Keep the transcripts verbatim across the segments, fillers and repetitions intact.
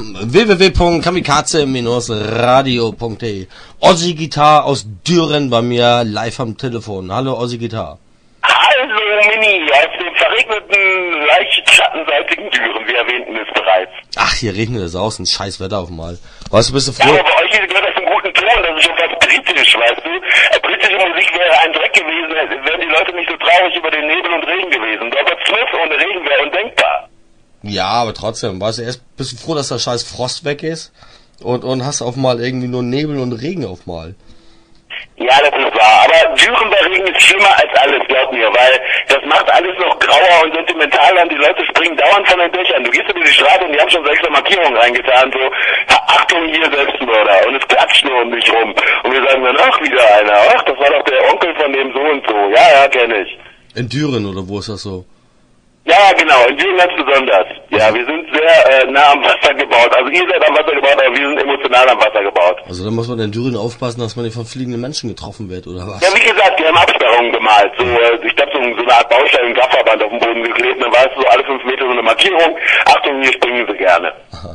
w w w punkt kamikaze radio punkt d e. Ossi Gitarre aus Düren bei mir live am Telefon. Hallo Ossi Gitarre. Hallo Mini, aus dem verregneten, leicht schattenseitigen Düren, wir erwähnten es bereits. Ach, hier regnet es aus, ein scheiß Wetter auf mal. Weißt du, bist du froh? Ja, aber bei euch gehört das einen guten Ton, das ist schon fast britisch, weißt du. Äh, britische Musik wäre ein Dreck gewesen, wären die Leute nicht so traurig über den Nebel und Regen gewesen. Robert Smith ohne Regen wäre undenkbar. Ja, aber trotzdem, weißt du, erst bist du froh, dass der scheiß Frost weg ist und, und hast auf mal irgendwie nur Nebel und Regen auf mal. Ja, das ist wahr, aber Düren bei Regen ist schlimmer als alles, glaub mir, weil das macht alles noch grauer und sentimentaler und die Leute springen dauernd von den Dächern. Du gehst über die Straße und die haben schon so extra Markierungen reingetan, so, Achtung, hier Selbstmörder, und es klatscht nur um mich rum. Und wir sagen dann, ach, wieder einer, ach, das war doch der Onkel von dem so und so. Ja, ja, kenn ich. In Düren, oder wo ist das so? Ja, genau, in Düren ganz besonders. Ja, wir sind sehr äh, nah am Wasser gebaut. Also ihr seid am Wasser gebaut, aber wir sind emotional am Wasser gebaut. Also da muss man in Düren aufpassen, dass man nicht von fliegenden Menschen getroffen wird, oder was? Ja, wie gesagt, wir haben Absperrungen gemalt. So, äh, ich glaube, so, so eine Art Baustein, ein Gafferband auf dem Boden geklebt. Dann weißt du, so alle fünf Meter so eine Markierung. Achtung, hier springen sie gerne.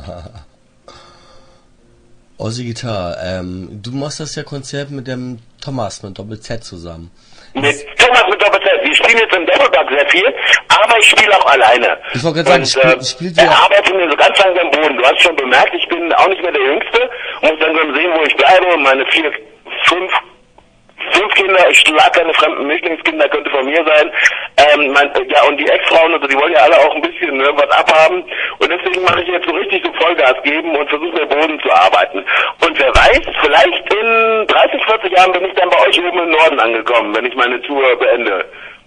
Ossi Gitarre, ähm, du machst das ja Konzert mit dem Thomas, mit Doppel-Z zusammen. Mit Thomas mit Doppel-Z. Wir spielen jetzt im Doppelpack sehr viel, aber ich spiele auch alleine. Ich wollte gerade sagen, ich spiele spiel äh, arbeite mir so ganz langsam Boden. Du hast schon bemerkt, ich bin auch nicht mehr der Jüngste und muss langsam sehen, wo ich bleibe. Meine vier, fünf, fünf Kinder, ich schlag keine fremden Mischlingskinder, könnte von mir sein. Ähm, mein, ja, und die Ex-Frauen, also die wollen ja alle auch ein bisschen ne, was abhaben. Und deswegen mache ich jetzt so richtig so Vollgas geben und versuche mir Boden zu arbeiten. Und wer weiß, vielleicht in dreißig, vierzig Jahren bin ich dann bei euch oben im Norden angekommen, wenn ich meine Tour beende.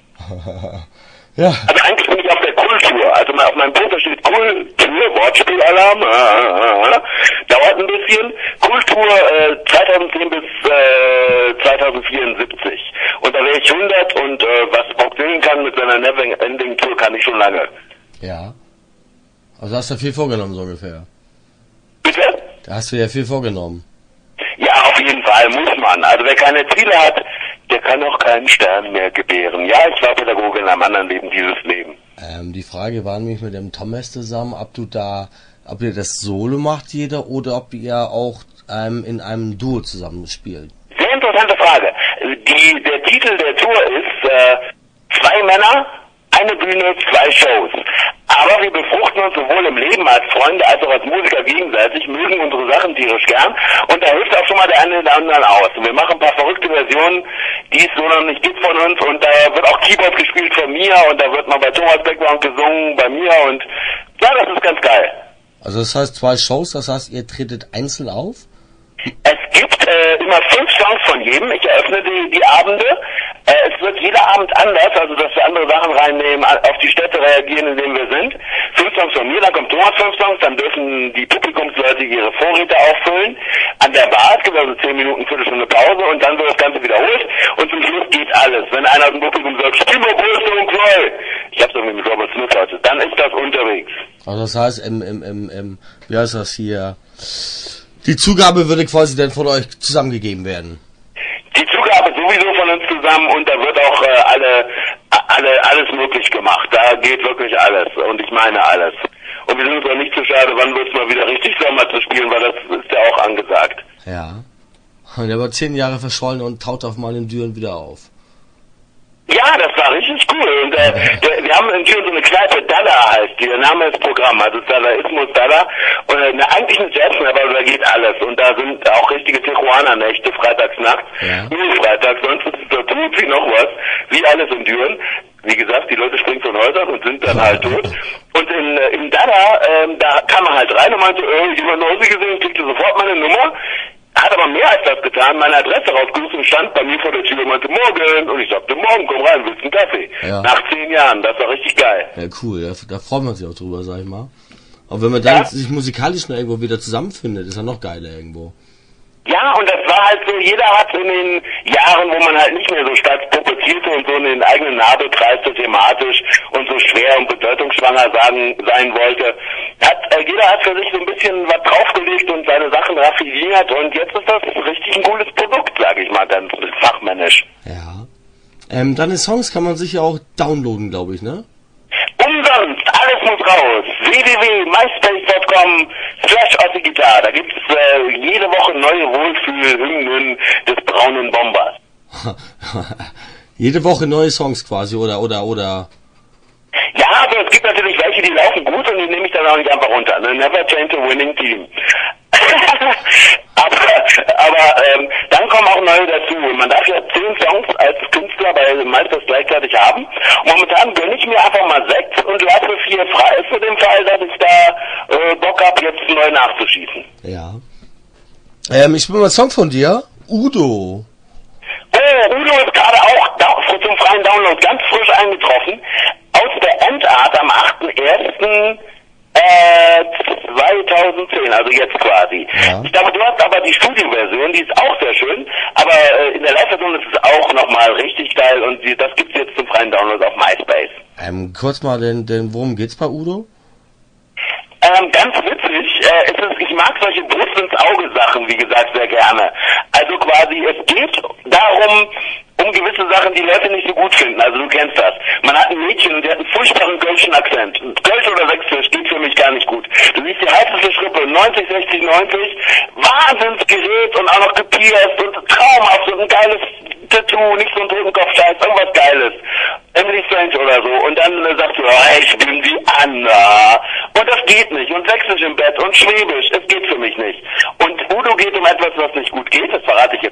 Ja. Also eigentlich bin ich auf der Kultur. Also auf meinem Poster steht Kultur, Wortspielalarm, äh, dauert ein bisschen. Kultur äh, zweitausendzehn bis äh, zweitausendvierundsiebzig. Und da wäre ich hundert und äh, was Bob Dylan kann mit seiner Never-Ending Tour, kann ich schon lange. Ja. Also hast du viel vorgenommen, so ungefähr. Bitte? Da hast du ja viel vorgenommen. Ja, auf jeden Fall, muss man. Also wer keine Ziele hat, der kann auch keinen Stern mehr gebären. Ja, ich war Pädagoge in einem anderen Leben, dieses Leben. Ähm, die Frage war nämlich mit dem Thomas zusammen, ob du da, ob ihr das Solo macht jeder oder ob ihr auch ähm, in einem Duo zusammen spielt. Sehr interessante Frage. Die, der Titel der Tour ist äh, Zwei Männer, eine Bühne, zwei Shows. Aber wir befruchten uns sowohl im Leben als Freunde als auch als Musiker gegenseitig, mögen unsere Sachen tierisch gern und da hilft auch schon mal der eine oder andere aus. Und wir machen ein paar verrückte Versionen, die es so noch nicht gibt von uns und da wird auch Keyboard gespielt von mir und da wird mal bei Thomas Background gesungen bei mir und ja, das ist ganz geil. Also das heißt zwei Shows, das heißt ihr tretet einzeln auf? Es gibt äh, immer fünf Songs von jedem. Ich eröffne die, die Abende. Äh, es wird jeder Abend anders, also dass wir andere Sachen reinnehmen, auf die Städte reagieren, in denen wir sind. Fünf Songs von mir, dann kommt Thomas fünf Songs, dann dürfen die Publikumsleute ihre Vorräte auffüllen. An der Bar, es gibt also zehn Minuten, Viertelstunde Pause und dann wird das Ganze wiederholt und zum Schluss geht alles. Wenn einer aus dem Publikum sagt, spiel mal Größe und Quell, ich hab's irgendwie mit Robert Smith heute, dann ist das unterwegs. Also das heißt, im, im, im, im wie heißt das hier, die Zugabe würde quasi dann von euch zusammengegeben werden. Die Zugabe sowieso von uns zusammen und da wird auch äh, alle, alle, alles möglich gemacht. Da geht wirklich alles und ich meine alles. Und wir sind uns auch nicht zu schade, wann wird es mal wieder richtig Sommer zu spielen, weil das ist ja auch angesagt. Ja. Und er war zehn Jahre verschollen und taut auf mal in Düren wieder auf. Ja, das war richtig cool. Und äh, der, wir haben in Düren so eine Kneipe, Dada heißt die. Der Name ist Programm, also Dadaismus, Dada. Und äh, eine, eigentlich eine Jazz-Kneipe, aber da geht alles. Und da sind auch richtige Tijuana-Nächte, freitagsnacht. Ja. Nur freitags, sonst ist es da tut wie noch was. Wie alles in Düren. Wie gesagt, die Leute springen von Häusern und sind dann halt tot. Und in, äh, in Dada, ähm, da kam man halt rein und meinte, äh, jemand Hause gesehen, kriegte sofort meine Nummer. Hat aber mehr als das getan, meine Adresse rausgesucht und stand bei mir vor der Tür und meinte, morgen. Und ich sagte, morgen, komm rein, willst du einen Kaffee? Ja. Nach zehn Jahren, das war richtig geil. Ja, cool, ja, da freut man sich auch drüber, sag ich mal. Aber wenn man dann ja? sich musikalisch noch irgendwo wieder zusammenfindet, ist ja noch geiler irgendwo. Ja, und das war halt so, jeder hat in den Jahren, wo man halt nicht mehr so stark puppetierte und so in den eigenen Nabel kreiste thematisch und so schwer und bedeutungsschwanger sagen, sein wollte, hat, äh, jeder hat für sich so ein bisschen was draufgelegt und seine Sachen raffiniert und jetzt ist das richtig ein cooles Produkt, sage ich mal, ganz fachmännisch. Ja. Ähm, deine Songs kann man sich ja auch downloaden, glaube ich, ne? Umsonst, alles muss raus. w w w punkt myspace punkt kommen, Slash Ossi Gitarre. Da gibt's äh, jede Woche neue Wohlfühl-Hymnen des braunen Bombers. Jede Woche neue Songs quasi, oder, oder, oder? Ja, aber es gibt natürlich welche, die laufen gut und die nehme ich dann auch nicht einfach runter. Ne? Never change a winning team. aber aber ähm, dann kommen auch neue dazu. Man darf ja zehn Songs als Künstler bei Meisters gleichzeitig haben. Und momentan gönne ich mir einfach mal sechs und lasse vier frei für den Fall, dass ich da äh, Bock habe, jetzt neu nachzuschießen. Ja. Ähm, ich bin mal ein Song von dir. Udo. Oh, Udo ist gerade auch da, zum freien Download ganz frisch eingetroffen. Aus der Endart am achter ersten zweitausendzehn, also jetzt quasi. Ja. Ich glaube, du hast aber die Studioversion, die ist auch sehr schön, aber äh, in der Live-Version ist es auch nochmal richtig geil und die, das gibt's jetzt zum freien Download auf MySpace. Ähm, kurz mal, denn, denn worum geht's bei Udo? Ähm, ganz witzig, äh, es ist, ich mag solche Brust ins Auge Sachen, wie gesagt, sehr gerne. Also quasi, es geht darum, um gewisse Sachen, die Leute nicht so gut finden. Also du kennst das. Man hat ein Mädchen und die hat einen furchtbaren kölschen Akzent. Kölsch oder Sächsisch geht für mich gar nicht gut. Du siehst die heißeste Schrippe, neunzig, sechzig, neunzig, Wahnsinnsgerät und auch noch gepierst und traumhaft und ein geiles Tattoo, nicht so ein Totenkopf-Scheiß, irgendwas Geiles. Emily Strange oder so. Und dann äh, sagst du, oh, ich bin die Anna. Und das geht nicht. Und Sächsisch im Bett und Schwäbisch, es geht für mich nicht. Und Udo geht um etwas, was nicht gut geht, das verrate ich